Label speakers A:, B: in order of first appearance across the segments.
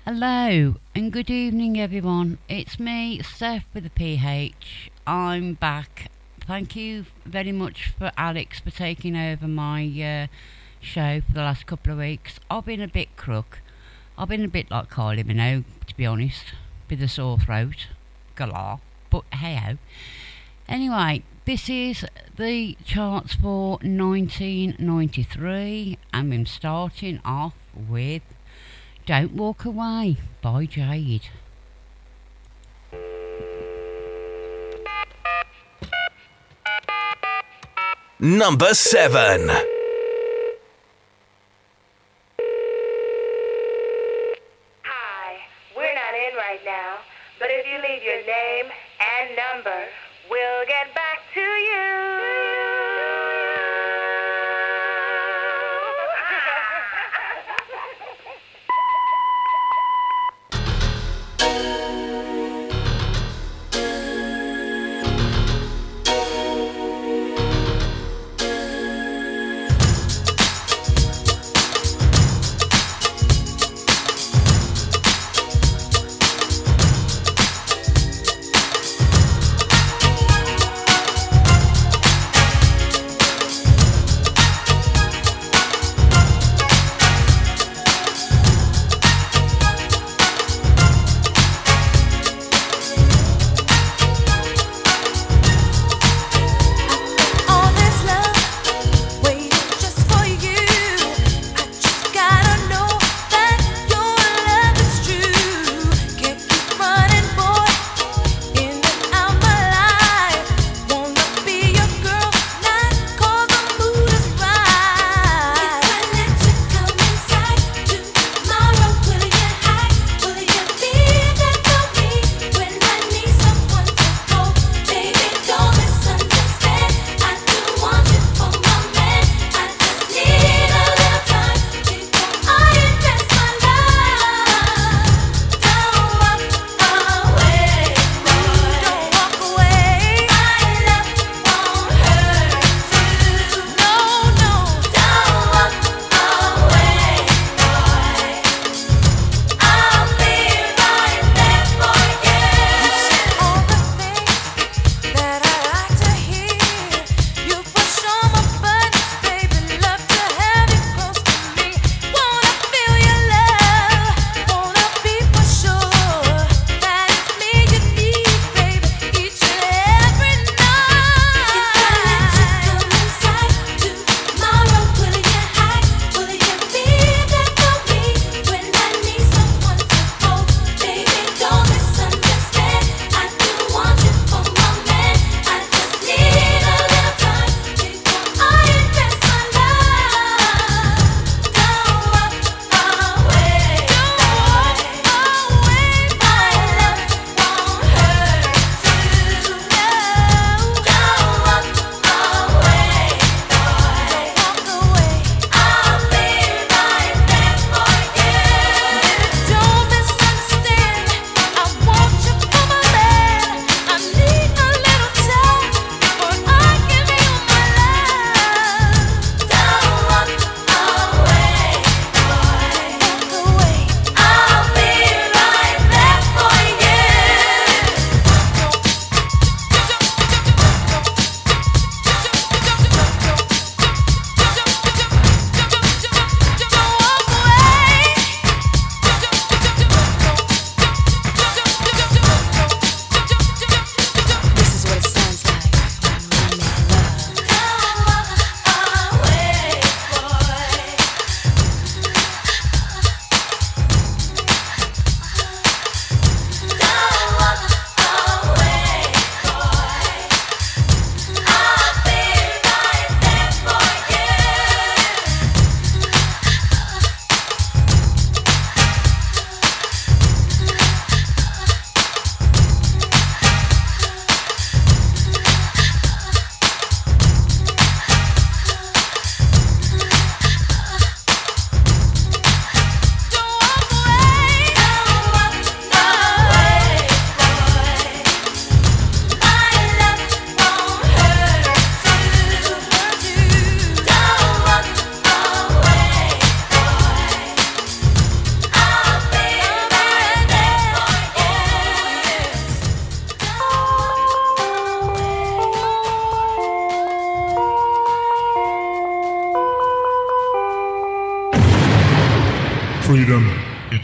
A: Hello and good evening, everyone. It's me, Steph with the PH. I'm back. Thank you very much for Alex for taking over my show for the last couple of weeks. I've been a bit crook. I've been a bit like Kylie Minogue, to be honest, with a sore throat. Galah. But hey ho. Anyway, this is the charts for 1993, and I'm starting off with Don't Walk Away by Jade.
B: Number 7.
C: Hi, we're not in right now, but if you leave your name and number, we'll get back to you.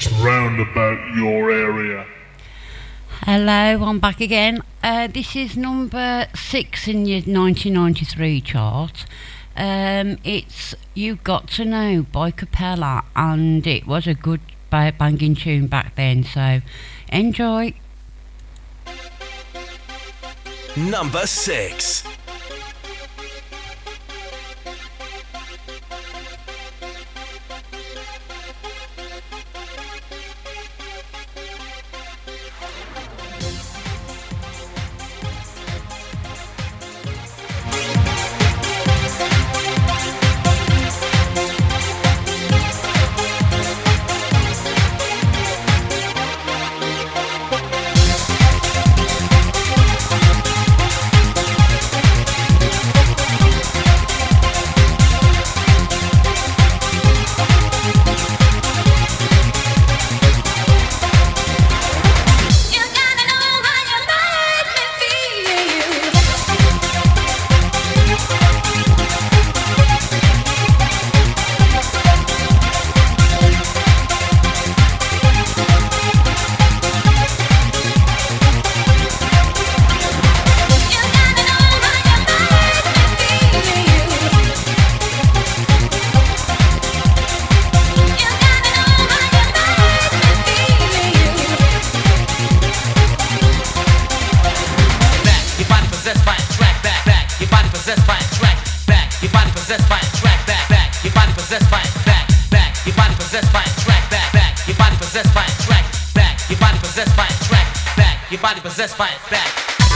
D: round about your area.
A: Hello, I'm back again. This is number 6 in your 1993 chart. It's You've Got to Know by Capella, and it was a good banging tune back then, so enjoy.
B: Number 6.
E: Possessed by it back.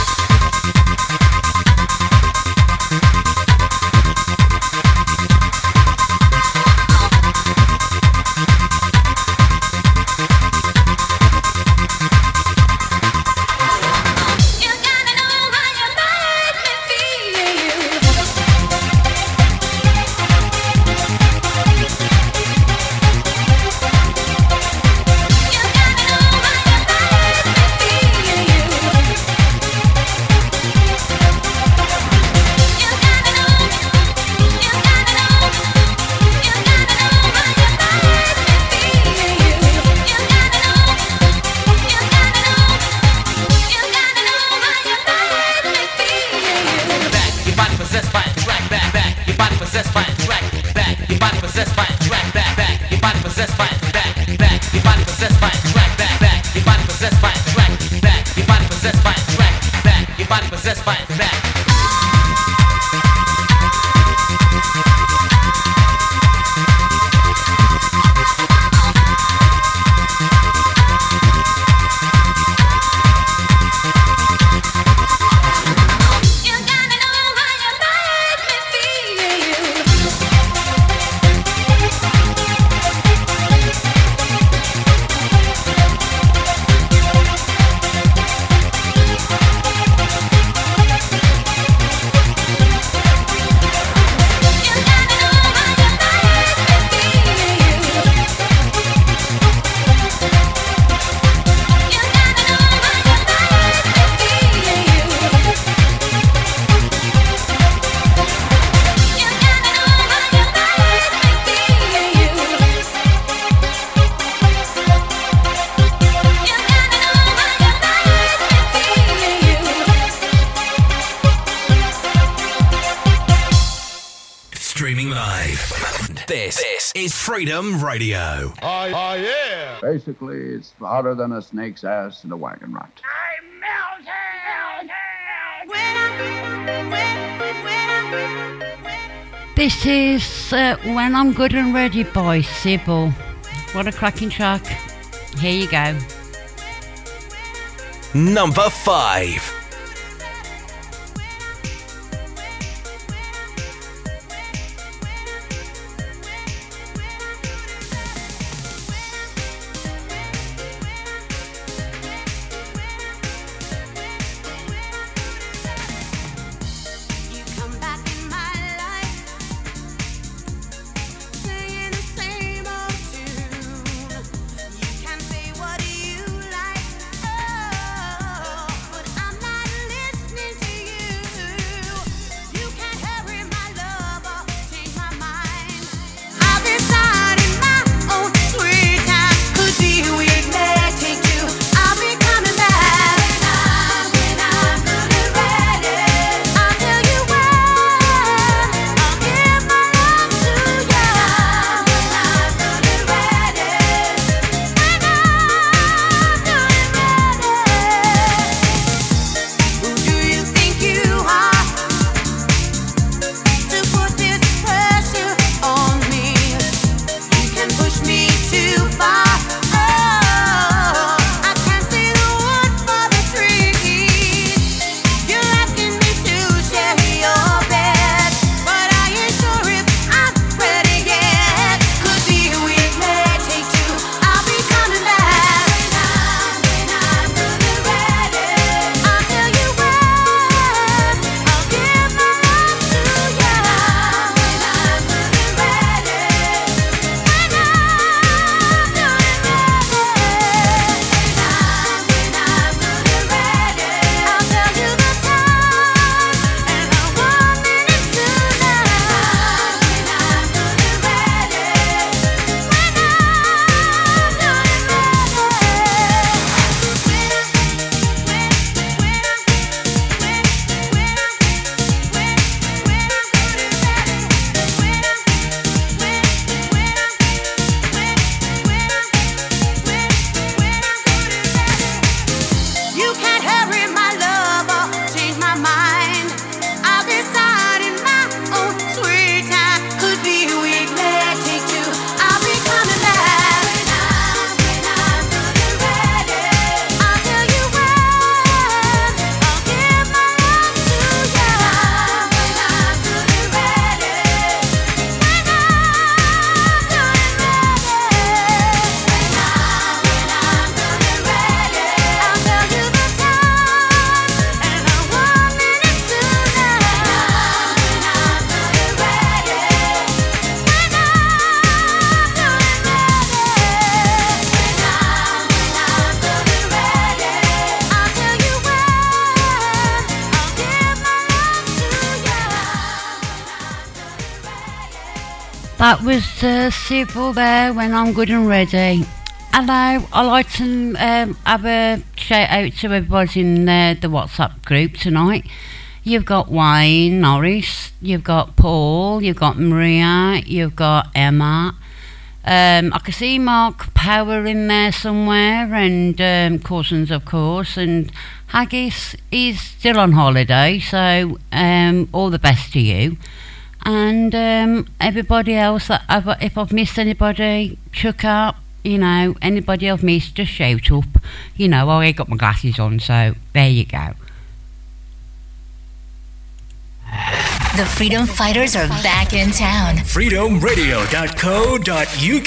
B: This is Freedom Radio.
F: Oh, yeah.
G: Basically, it's hotter than a snake's ass in a wagon rut.
C: I'm melting!
A: This is When I'm Good and Ready by Sybil. What a cracking track. Here you go.
B: Number 5.
H: What do you like? Oh, but I'm not
A: That was Sybil there, When I'm Good and Ready. Hello, I'd like to have a shout out to everybody in the WhatsApp group tonight. You've got Wayne Norris, you've got Paul, you've got Maria, you've got Emma. I can see Mark Power in there somewhere, and Cousins, of course, and Haggis is still on holiday, so all the best to you. And everybody else, if I've missed anybody, chuck up, you know, anybody I've missed, just shout up. You know, I got my glasses on, so there you go.
F: The Freedom Fighters are back in town.
B: freedomradio.co.uk.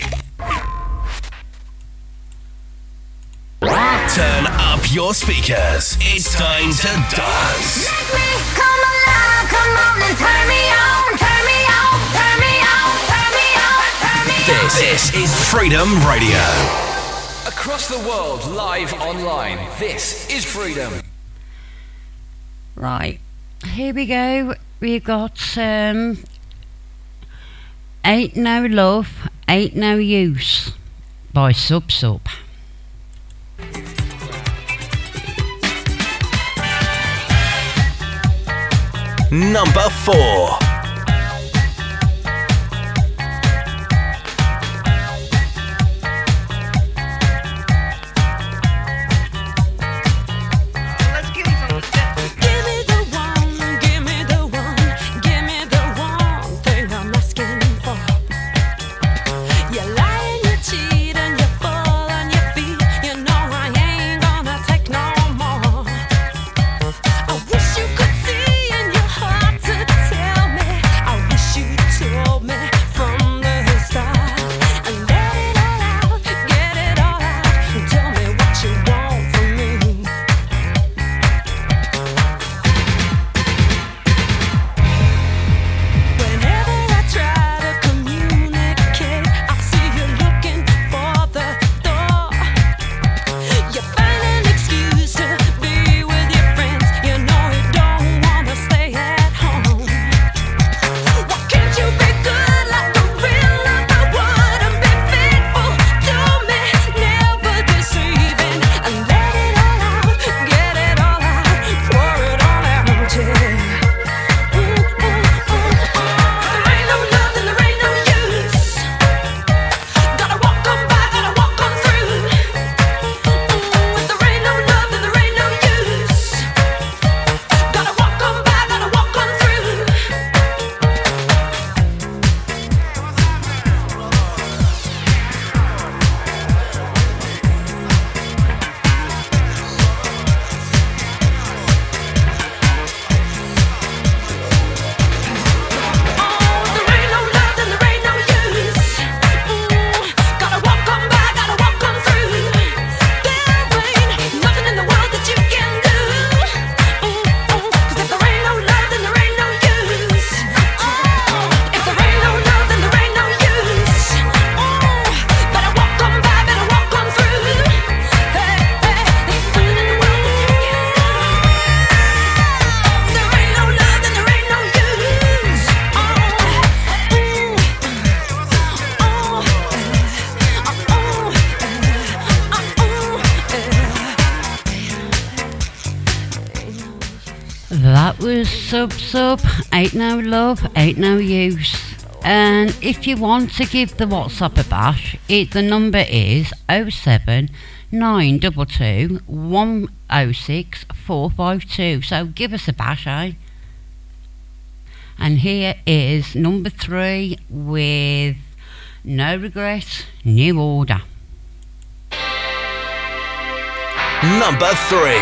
B: Turn up your speakers. It's time to dance.
H: Make me come alive, come on and turn me on, turn me on, turn me on, turn me on, turn me on.
B: This is Freedom Radio.
E: Across the world, live online. This is Freedom.
A: Right, here we go. We've got Ain't No Love, Ain't No Use by Sub Sub.
B: Number 4.
A: That was Sub, Ain't No Love, Ain't No Use. And if you want to give the WhatsApp a bash, the number is 07 922 106 452. So give us a bash, eh? And here is number 3 with No Regret, New Order.
B: Number 3.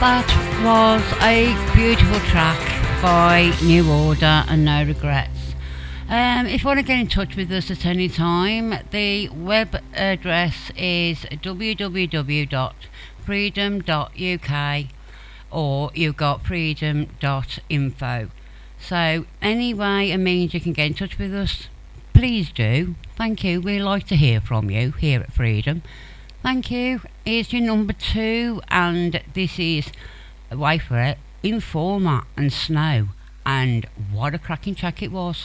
A: That was a beautiful track by New Order and No Regrets. If you want to get in touch with us at any time, the web address is www.freedom.uk or you've got freedom.info. So any way and means you can get in touch with us, please do. Thank you. We like to hear from you here at Freedom. Thank you. Here's your number 2, and this is, wait for it, Informer and Snow. And what a cracking track it was.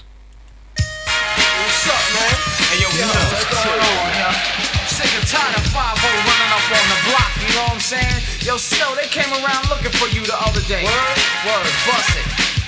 E: What's up, man? Hey, yo, what's going on, yo? Sick and tired of 5-0 running up on the block, you know what I'm saying? Yo, Snow, they came around looking for you the other day. Word, bust it.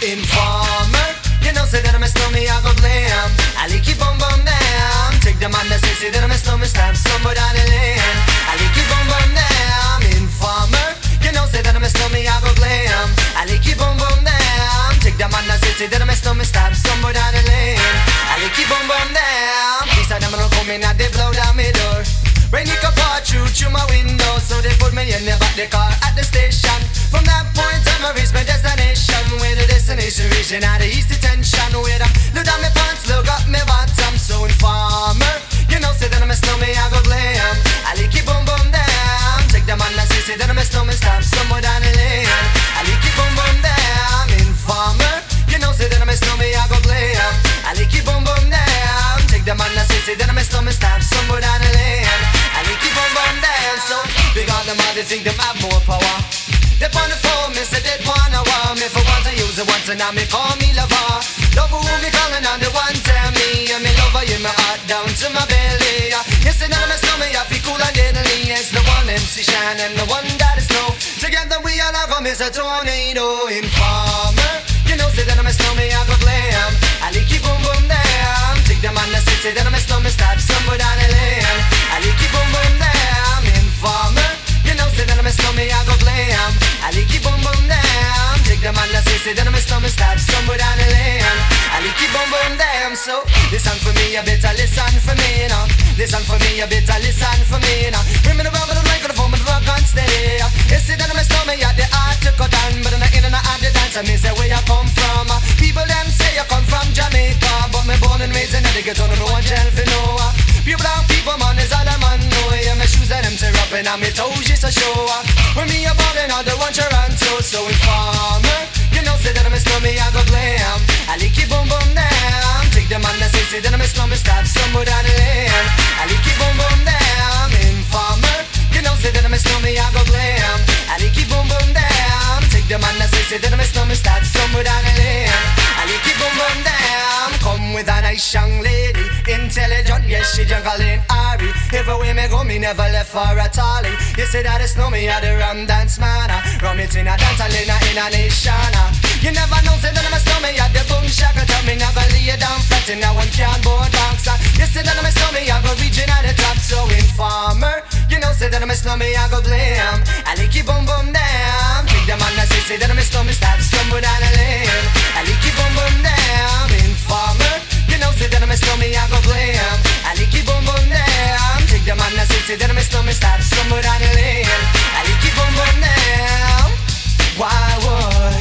I: Informer, you know, say that I'm a snowman, I go blam. I like keep on down. Take the man that say that I'm a snowman, stamp somewhere down the lane. I like keep on down. Informer, you know, say that I'm a snowman, I go glam. I like keep on down. Take the man that say that I'm a snowman, stamp somewhere down the lane. I like keep on down. These are them gonna come in and they blow down my door. Rain it can pour through my window, so they put me in the back the car at the station. From that point on, I reach my destination. Where the destination region out of east detention. Where I look down my pants, look up my bottom. So Informer, you know, say that I'm a snowman, I go glam. I like keep boom down. Take the man that say that I'm a snowman, stamp somewhere down the lane. I like keep boom down. Informer, you know, say that I'm a snowman, I go glam. I like keep boom down. Take the man that say that I'm a snowman, stamp somewhere down the lane. I like keep on down. So big on them all, they think them have more power. They on the phone, me say they wanna wow me. For once I use it once and now me call me lover. Love who me calling on the one tell me. And me lover in my heart down to my belly. You say that I'm a snowman, I feel cool and deadly. It's the one MC Shine and the one that is snow. Together we all have a miss a tornado. Informer, you know say that I'm a snowman, I go glam. I like keep boom down. Take the man that say that I'm a snowman, start somewhere down the lane. I like keep boom down. Informer, you know say that I'm a snowman, I go glam. I like keep boom down. Take the man that say that I'm a snowman, start somewhere down the lane. I like keep boom down. So listen for me, you better listen for me, you know. Listen for me, you better listen for me, you know. Bring me the rubber, the microphone, but the rock on steady. You see that I'm a snowman, yeah, the art to cut down, but I'm not in and out the dance. I mean say where you come from. People them say you come from Jamaica, but me born and raised in the ghetto, no one tell for no. Pure brown people, man, is all a man know. Yeah, my shoes and them tear up and my toes just a show. When me a ballin' out the one Toronto, so Informer, you know say that I'm a snowman, I go glam. I like keep boom down. Take the man that say that I'm a snowman, start somewhere down the lane. I like keep boom down. Informer, you know say that I'm a snowman, I go glam. I like keep boom down. Take the man that say that I'm a snowman, start somewhere down the lane. I like keep boom down. Come with a nice young lady, intelligent, yes she juggling Ari. Everywhere me go, me never left for a tally. You say that it's no me at the rum dance man. Rum it in a dance and in a nation. You never know, say that I'm a snowman at the boom shack. Tell me never lay you down flat in a one cardboard box. You say that I'm a snowman, I go reaching at the top. So Informer, you know say that I'm a snowman, I go blam. I like keep boom down. Take the man that say that I'm a snowman, start somewhere down the lane. I like keep boom down. Informer, you know say that I'm a snowman, I go blam. I like keep boom down. Take the man that say that I'm a snowman, start somewhere down the lane. I like keep boom down. Why would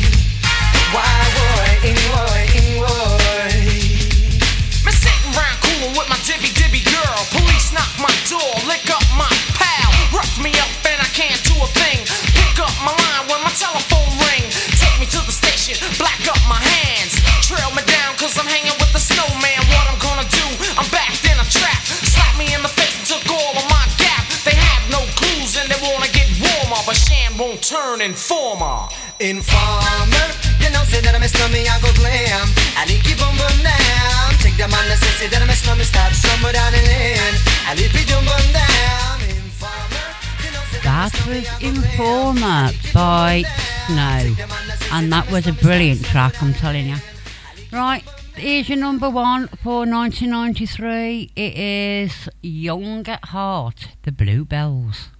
E: Me sitting round coolin' with my dibby girl. Police knock my door, lick up my pal. Rough me up and I can't do a thing. Pick up my line when my telephone ring. Take me to the station, black up my hands. Trail me down cause I'm hanging with the snowman. What I'm gonna do, I'm backed in a trap. Slap me in the face and took all of my gap. They have no clues and they wanna get warmer, but Shan won't turn Informer.
I: Informer, you know say that I'm a snowman, I go glam. I like keep boom down. Take the man that say that I'm a snowman, start somewhere down the lane. I like keep boom down. Informer, you know say
A: That was Informer by Snow, and that was a brilliant track, I'm telling you. Right, here's your number 1 for 1993. It is Young at Heart, the Bluebells.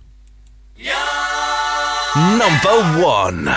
B: Number 1.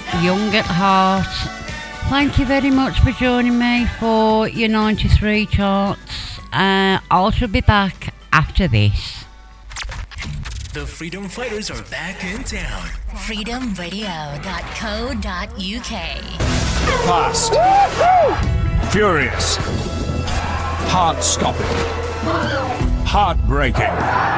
A: Young at Heart. Thank you very much for joining me for your 93 charts. I shall be back after this.
B: The Freedom Fighters are back in town.
F: freedomradio.co.uk.
J: Fast. Furious. Heart-stopping. Heartbreaking.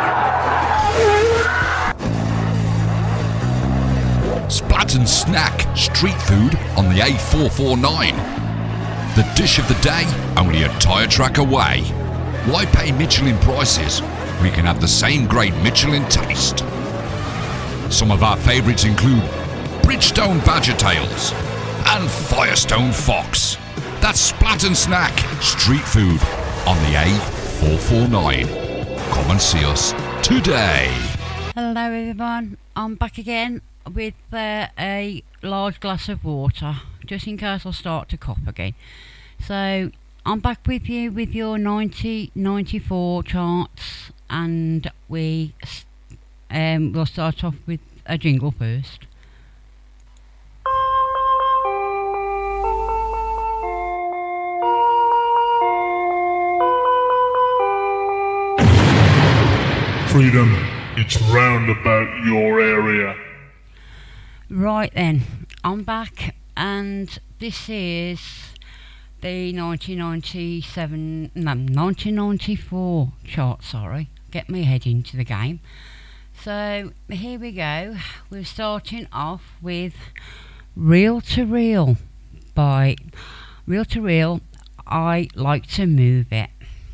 K: Splat and snack street food on the A449. The dish of the day, only a tyre track away. Why pay Michelin prices? We can have the same great Michelin taste. Some of our favourites include Bridgestone Badger Tails and Firestone Fox. That's Splat and Snack street food on the A449. Come and see us today.
A: Hello everyone, I'm back again with a large glass of water, just in case I start to cough again. So I'm back with you with your 94 charts, and we'll start off with a jingle first.
D: Freedom, it's round about your area.
A: Right then, I'm back, and this is the 1994 chart, sorry. Get my head into the game. So, here we go. We're starting off with Real to Real by Real to Real, I Like to Move It.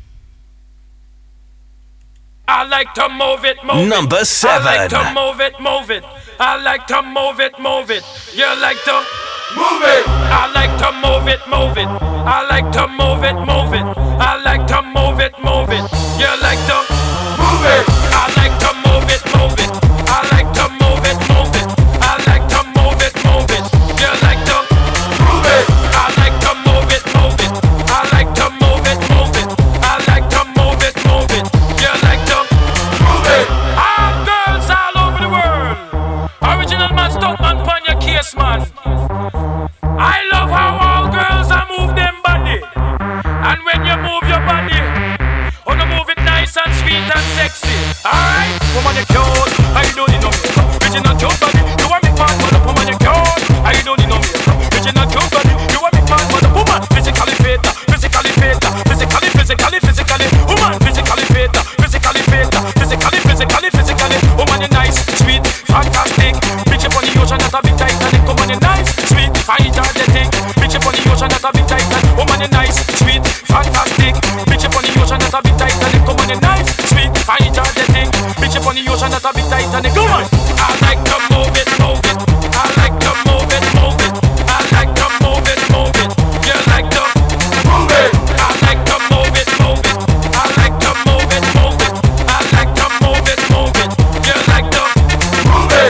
L: I like to move it, move
B: Number
L: it.
B: 7.
L: I like to move it, move it. I like to move it, move it. You like to move it. I like to move it, move it. I like to move it, move it. I like to move it, move it. You like to move it. I like to move it, move it. I like to move it, move it. I like to move it, move it. You like to move it. I like to move it, move it. I like to move it, move it. I like to move it, move it. You like to move it. All girls all over the world. Original man, stunt man, pon your case, man. I love how all girls are move them body. And when you move your body, oh, you move it nice and sweet and sexy. Alright, woman, you cute. I don't need no makeup. Original cute body. You want me part for the woman, you cute. I don't need no makeup. Original cute body. You want me part for the woman. Physically fit, physically fit, physically, physically, physically. Woman, physically fit, physically fit, physically, physically, physically. Woman, you nice, sweet, fantastic. Bitch up on the ocean, that's a big Titanic. Woman, you nice, sweet, fine, energetic. Bitch up on the ocean, that's a big Titanic. Woman, you nice, sweet, fantastic. Bitch up on the ocean, that's a big Titanic. Woman, you nice, sweet, fine, energetic. Bitch up on the ocean, that's a big Titanic. Come on, I like to move it, move it. I like to move it, move it. I like to move it, move it. You like to move it. I like to move it, move it. I like to move it, move it. I like to move it, move it. You like to move it.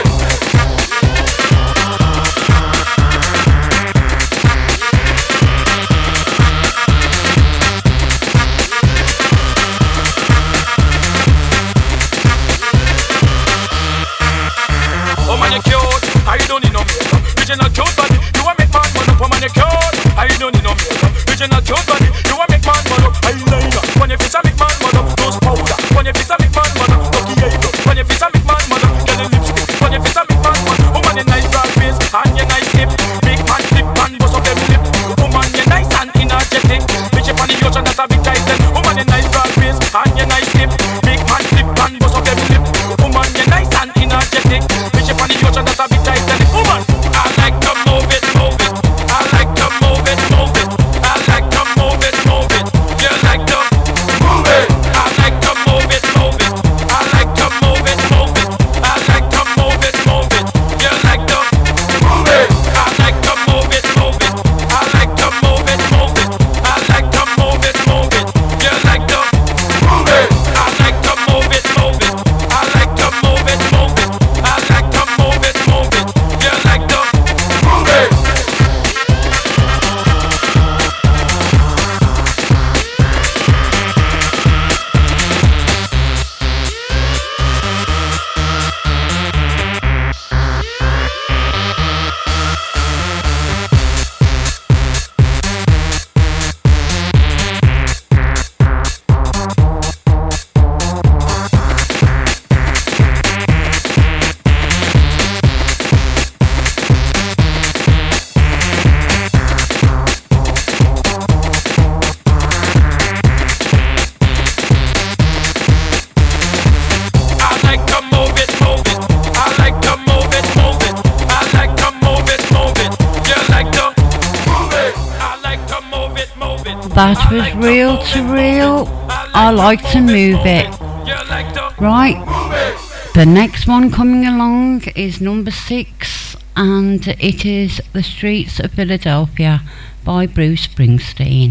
A: That was Real to Real. I like to move it. Right, the next one coming along is number 6, and it is The Streets of Philadelphia by Bruce Springsteen.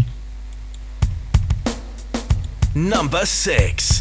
B: Number 6.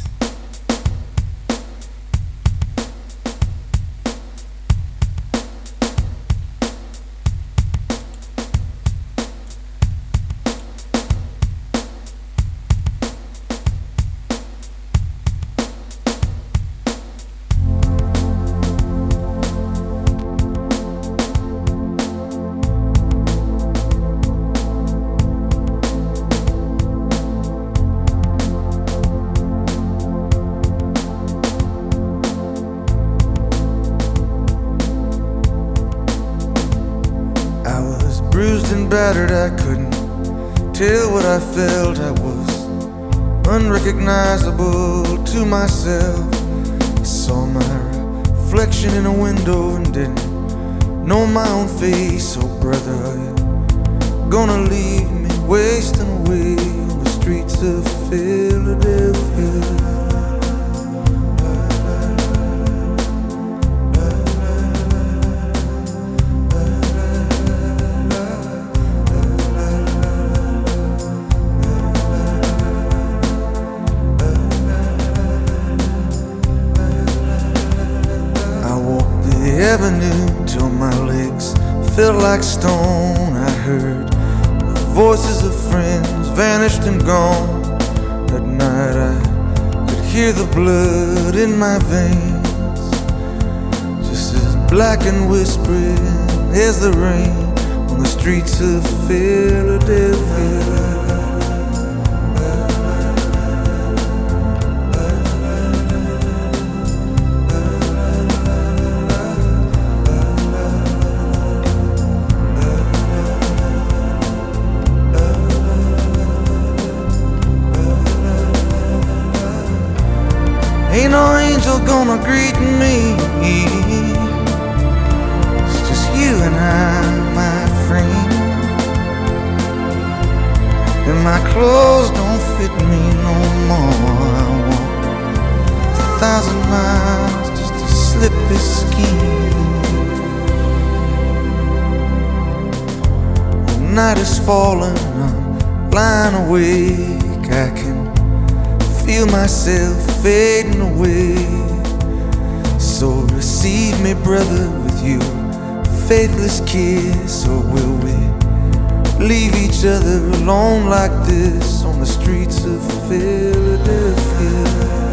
M: Battered, I couldn't tell what I felt. I was unrecognizable to myself. I saw my reflection in a window and didn't know my own face. Oh brother, are you gonna leave me wasting away on the streets of Philadelphia? Avenue till my legs felt like stone. I heard the voices of friends vanished and gone. At night I could hear the blood in my veins, just as black and whispering as the rain on the streets of Philadelphia. Ain't no angel gonna greet me. It's just you and I, my friend. And my clothes don't fit me no more. I walk 1,000 miles just to slip this skin. The night is falling, I'm lying awake. I can feel myself fading away. So receive me, brother, with your faithless kiss. Or will we leave each other alone like this on the streets of Philadelphia?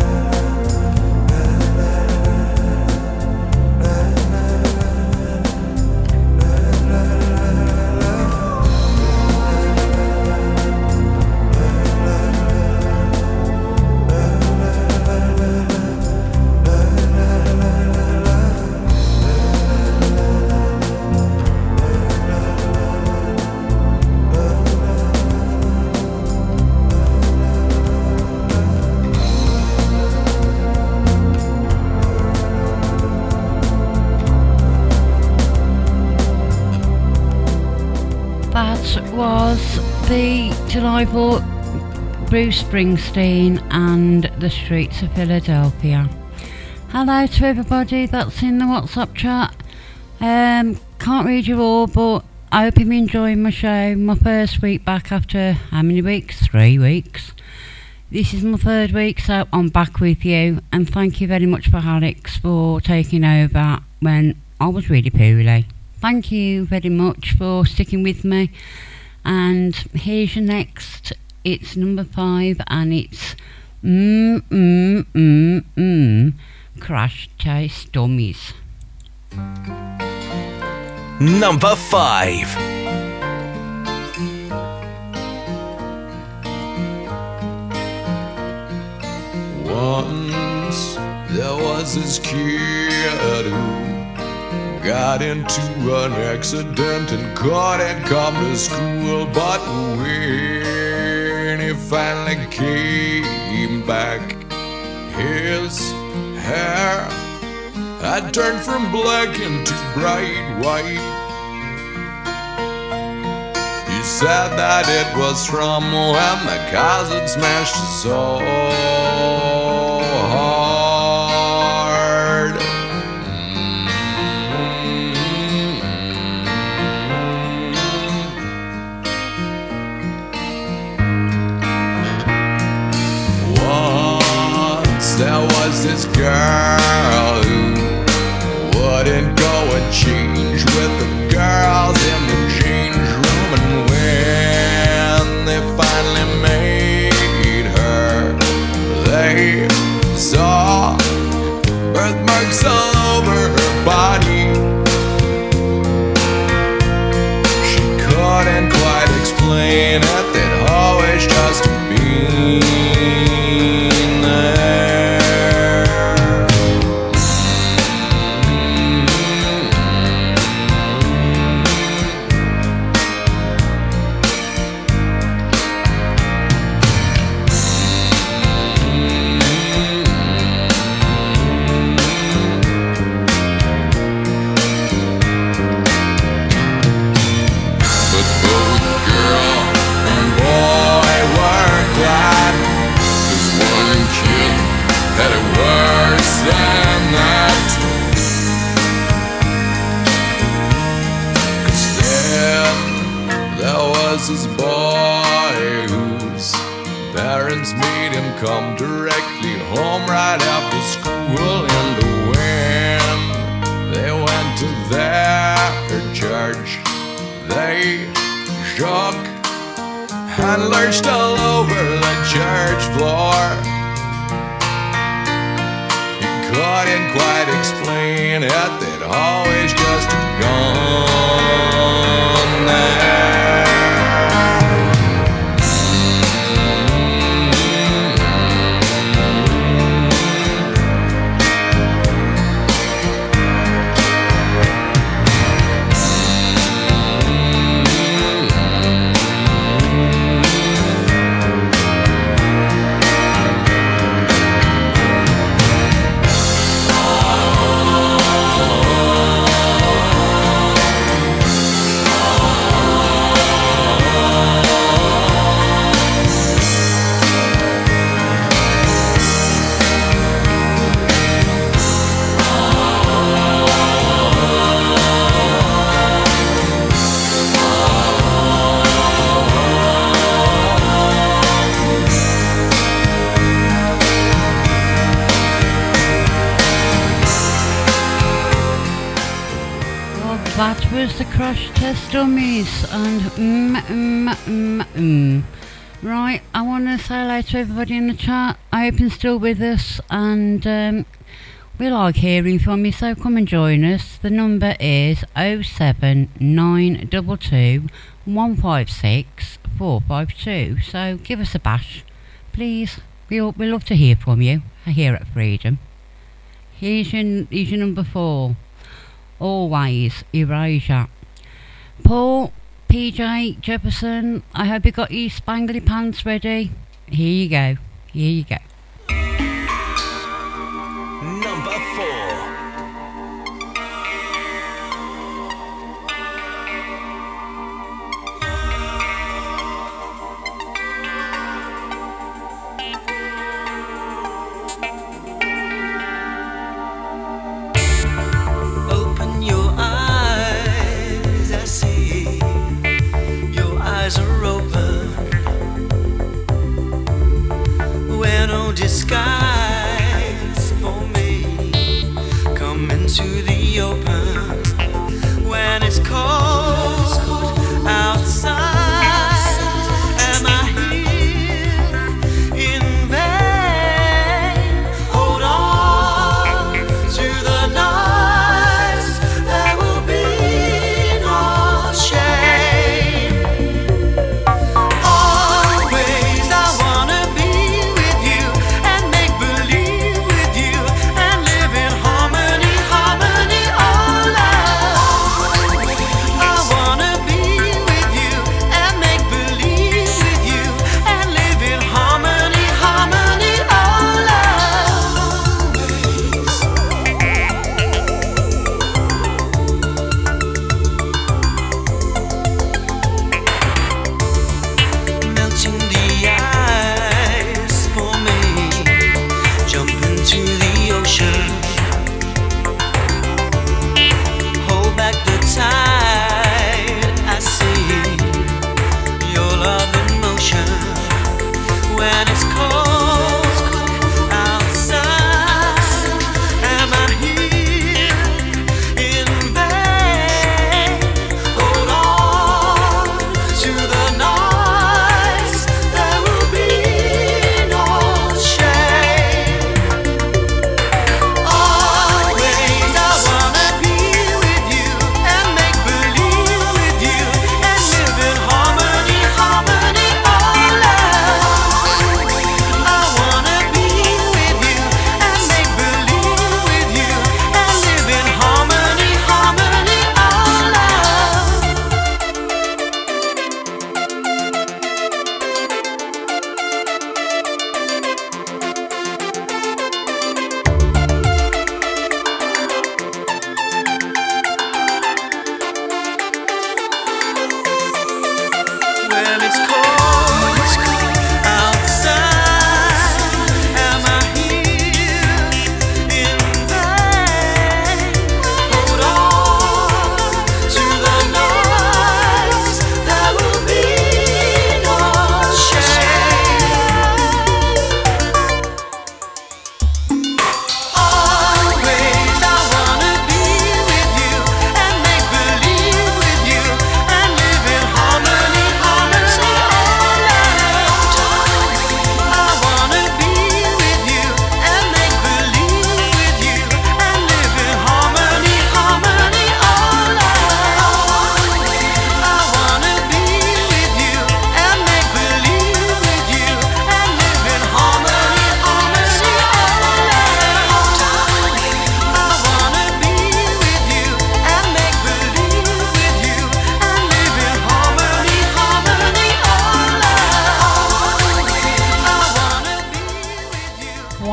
A: Was the delightful Bruce Springsteen and The Streets of Philadelphia. Hello to everybody that's in the WhatsApp chat. Can't read you all, but I hope you're enjoying my show. My first week back after how many weeks? 3 weeks. This is my 3rd week, so I'm back with you. And thank you very much for Alex for taking over when I was really poorly. Thank you very much for sticking with me. And here's your next. It's number 5, and it's Crash Test Dummies.
B: Number 5.
N: Once there was this kid who got into an accident and couldn't come to school. But when he finally came back, his hair had turned from black into bright white. His said that it was from when the cars had smashed so hard. Once there was this girl who wouldn't go and change with the girls in the change room, and when they finally made her, they saw birthmarks all over her body. She couldn't quite explain it, they'd always just been there. This boy whose parents made him come directly home right after school, and when they went to their church, they shook and lurched all over the church floor. He couldn't quite explain it, they'd always just gone there.
A: That was the Crash Test Dummies and Right, I want to say hello to everybody in the chat. I hope you're still with us, and we like hearing from you, so come and join us. The number is 07922 156 452. So give us a bash, please. We love to hear from you here at Freedom. Here's your number 4. Always Erasure. Paul, PJ, Jefferson, I hope you got your spangly pants ready. Here you go. Here you go.
B: Number 4.
I: Are open when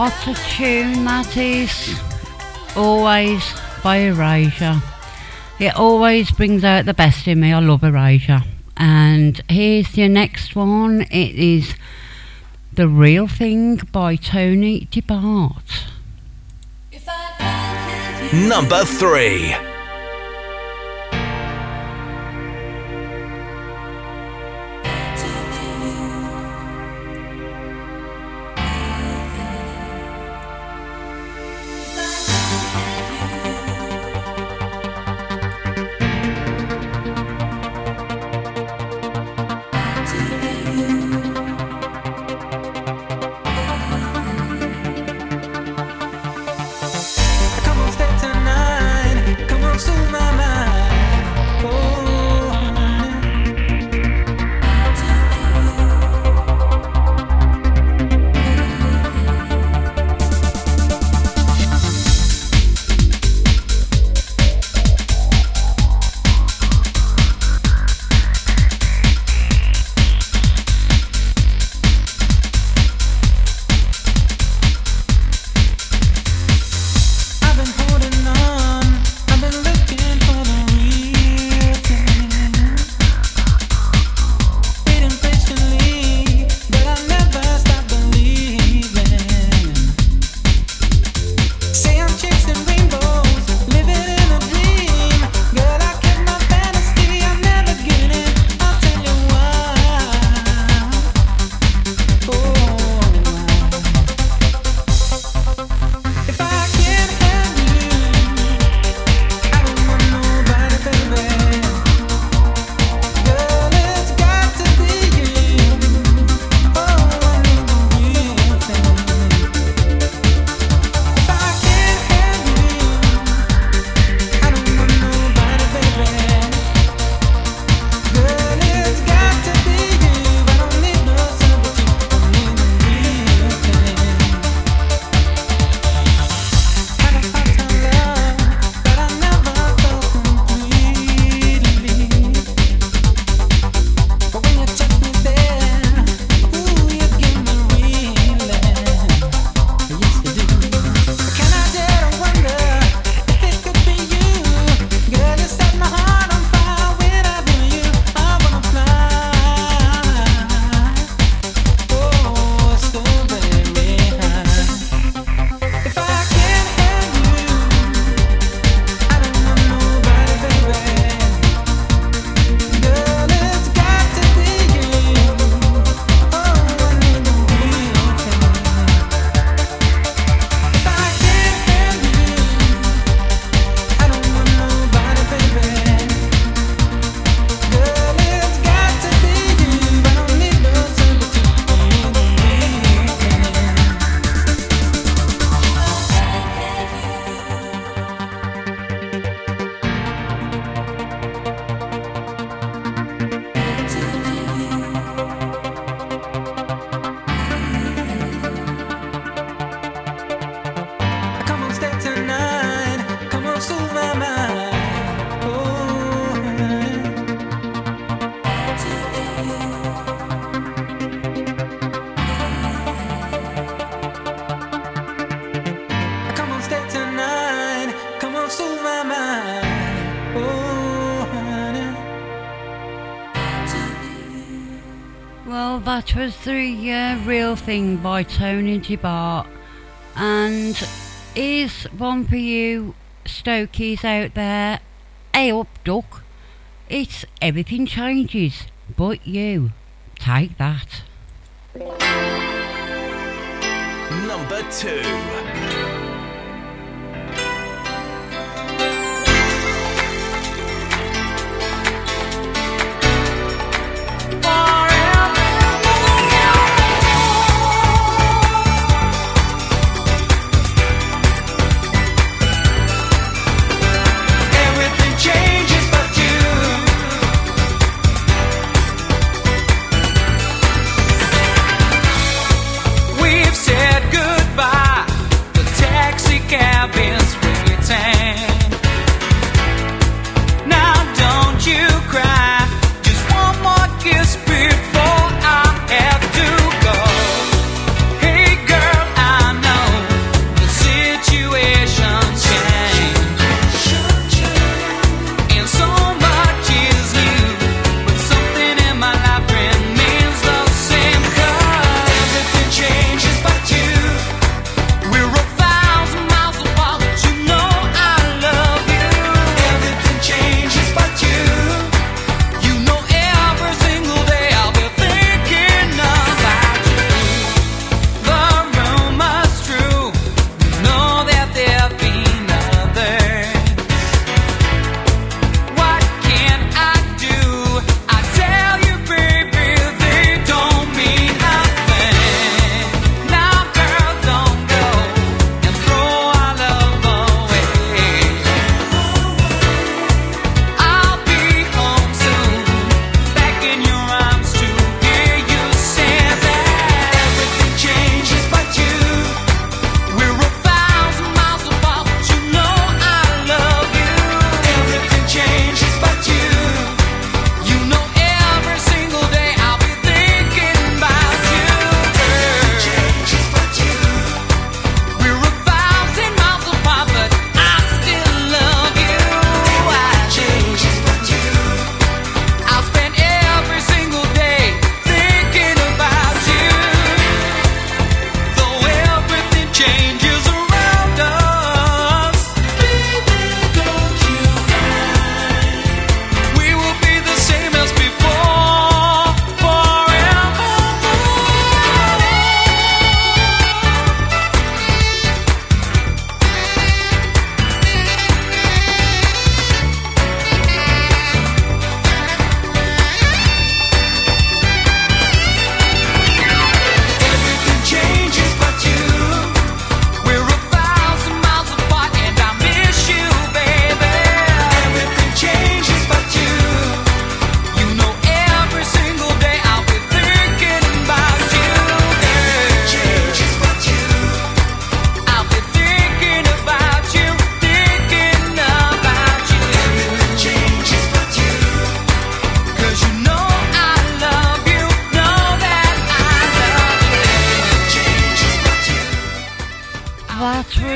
A: What a tune that is. Always by Erasure. It always brings out the best in me. I love Erasure. And here's your next one. It is The Real Thing by Tony DeBart.
B: Number 3.
A: Well, that was the Real Thing by Tony DeBart. And here's one for you Stokies out there. Hey up, duck. It's Everything Changes, but you. Take that.
B: Number 2.
E: We've said goodbye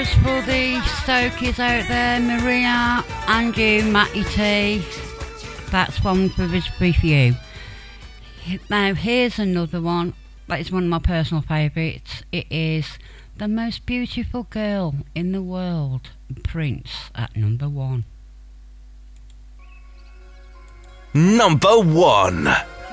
A: was for the Stokies out there, Maria and you, Matty T. That's one for you. Now here's another one that is one of my personal favourites. It is The Most Beautiful Girl in the World, Prince at number 1.
B: Number 1.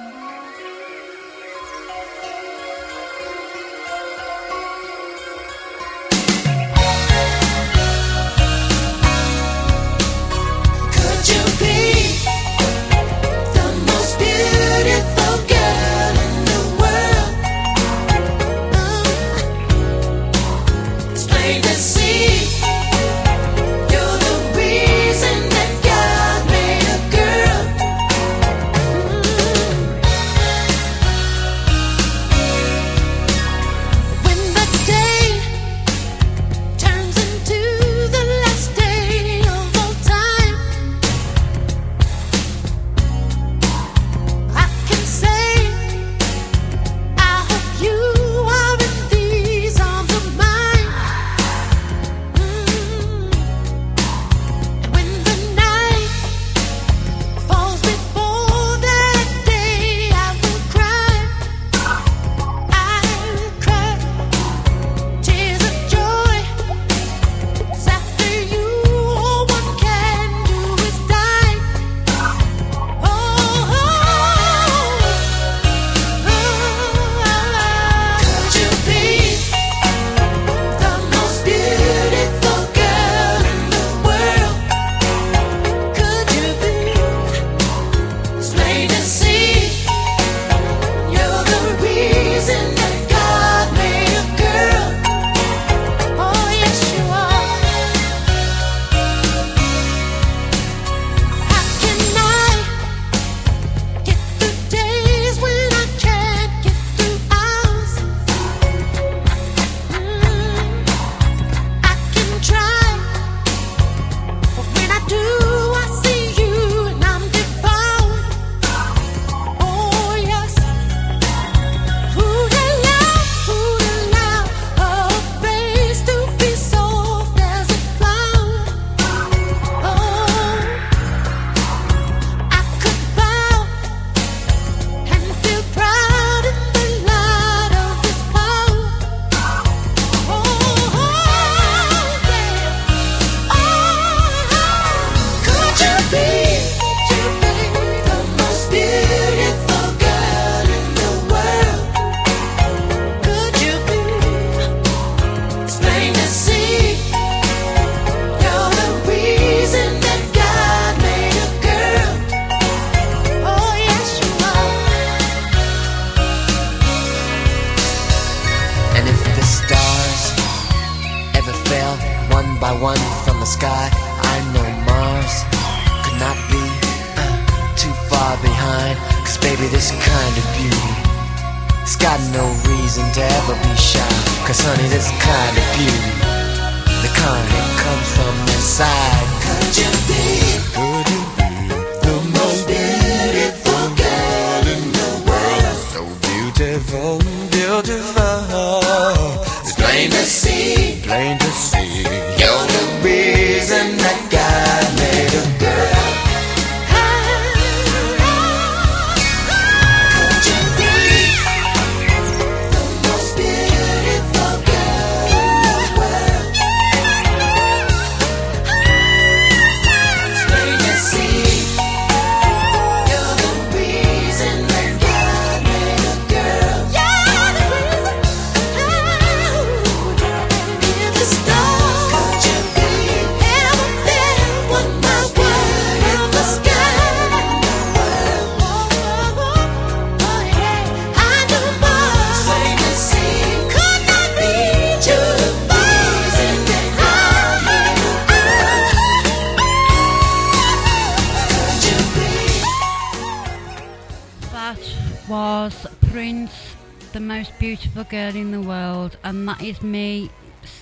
A: Girl in the world, and that is me,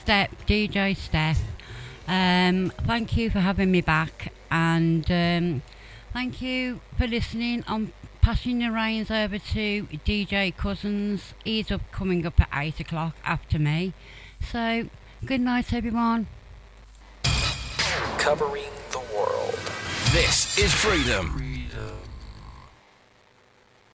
A: DJ Steph. Thank you for having me back, and thank you for listening. I'm passing the reins over to DJ Cousins. He's coming up at 8 o'clock after me, so Good night, everyone.
B: Covering the world. This is Freedom.